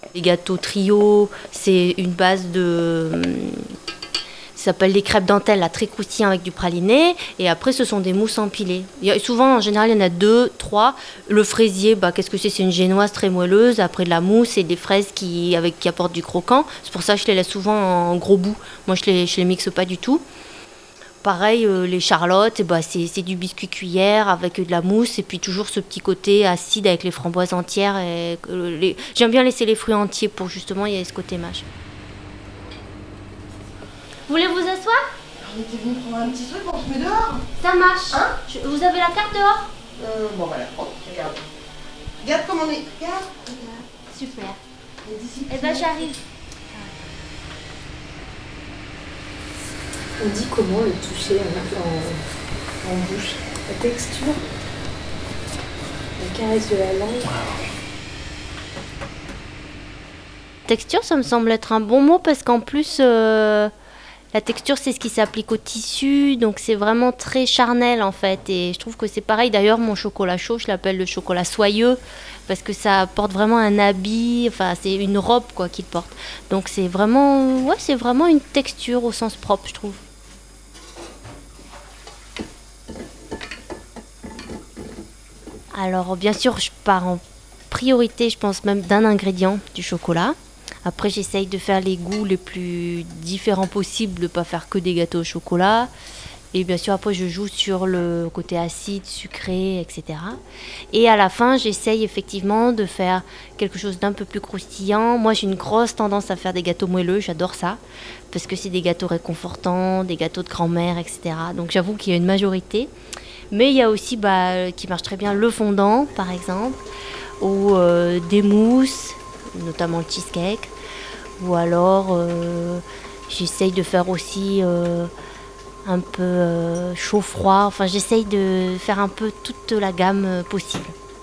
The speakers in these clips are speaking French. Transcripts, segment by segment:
Les gâteaux trio, c'est une base de... Ça s'appelle les crêpes dentelles, là, très croustillants avec du praliné. Et après, ce sont des mousses empilées. Souvent, en général, il y en a 2, 3. Le fraisier, qu'est-ce que c'est? C'est une génoise très moelleuse. Après, de la mousse et des fraises qui apportent du croquant. C'est pour ça que je les laisse souvent en gros bout. Moi, je les mixe pas du tout. Pareil, les charlottes, c'est du biscuit cuillère avec de la mousse. Et puis toujours ce petit côté acide avec les framboises entières. J'aime bien laisser les fruits entiers pour justement, il y a ce côté mâche. Vous voulez vous asseoir? On était venu prendre un petit truc, on se met dehors. Ça marche. Hein? Vous avez la carte dehors? Bon voilà, regarde. Regarde comment on est. Regarde. Super. Eh ben j'arrive. On dit comment le toucher en bouche? La texture, la caresse de la langue. Texture, ça me semble être un bon mot parce qu'en plus, la texture, c'est ce qui s'applique au tissu, donc c'est vraiment très charnel en fait. Et je trouve que c'est pareil. D'ailleurs, mon chocolat chaud, je l'appelle le chocolat soyeux parce que ça apporte vraiment un habit, enfin c'est une robe quoi qu'il porte. Donc c'est vraiment une texture au sens propre, je trouve. Alors bien sûr, je pars en priorité, je pense même d'un ingrédient du chocolat. Après, j'essaye de faire les goûts les plus différents possibles, de ne pas faire que des gâteaux au chocolat. Et bien sûr, après, je joue sur le côté acide, sucré, etc. Et à la fin, j'essaye effectivement de faire quelque chose d'un peu plus croustillant. Moi, j'ai une grosse tendance à faire des gâteaux moelleux, j'adore ça. Parce que c'est des gâteaux réconfortants, des gâteaux de grand-mère, etc. Donc j'avoue qu'il y a une majorité. Mais il y a aussi, qui marche très bien, le fondant, par exemple. Ou des mousses, notamment le cheesecake. Ou alors, j'essaye de faire aussi un peu chaud-froid. Enfin, j'essaye de faire un peu toute la gamme possible.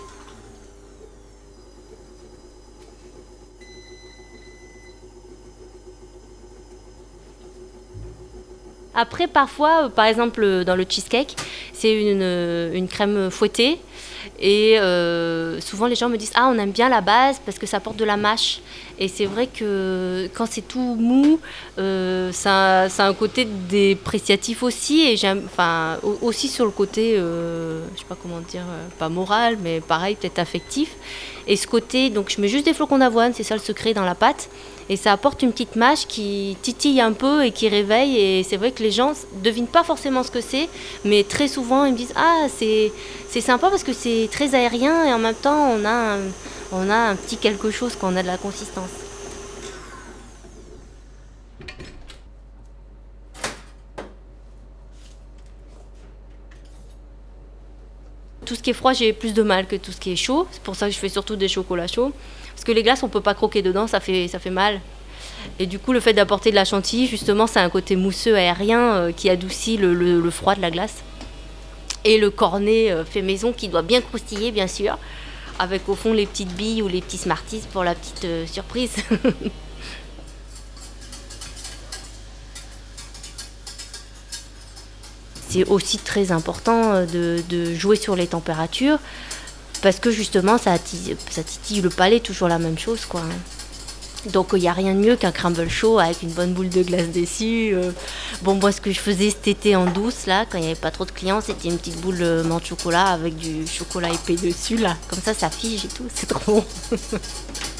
Après, parfois, par exemple, dans le cheesecake, c'est une crème fouettée. Et souvent, les gens me disent « Ah, on aime bien la base parce que ça apporte de la mâche. » Et c'est vrai que quand c'est tout mou, ça a un côté dépréciatif aussi. Et aussi sur le côté, je sais pas comment dire, pas moral, mais pareil, peut-être affectif. Et ce côté, donc je mets juste des flocons d'avoine, c'est ça le secret dans la pâte. Et ça apporte une petite mâche qui titille un peu et qui réveille. Et c'est vrai que les gens ne devinent pas forcément ce que c'est, mais très souvent ils me disent « Ah, c'est sympa parce que c'est très aérien et en même temps on a un petit quelque chose, qu'on a de la consistance. » Tout ce qui est froid, j'ai plus de mal que tout ce qui est chaud. C'est pour ça que je fais surtout des chocolats chauds. Parce que les glaces, on ne peut pas croquer dedans, ça fait mal. Et du coup, le fait d'apporter de la chantilly, justement, c'est un côté mousseux aérien qui adoucit le froid de la glace. Et le cornet fait maison qui doit bien croustiller, bien sûr. Avec au fond les petites billes ou les petits Smarties pour la petite surprise. C'est aussi très important de jouer sur les températures parce que justement ça titille le palais, toujours la même chose quoi. Donc il n'y a rien de mieux qu'un crumble chaud avec une bonne boule de glace dessus. Bon, moi ce que je faisais cet été en douce là, quand il n'y avait pas trop de clients, c'était une petite boule de menthe chocolat avec du chocolat épais dessus là. Comme ça fige et tout, c'est trop bon.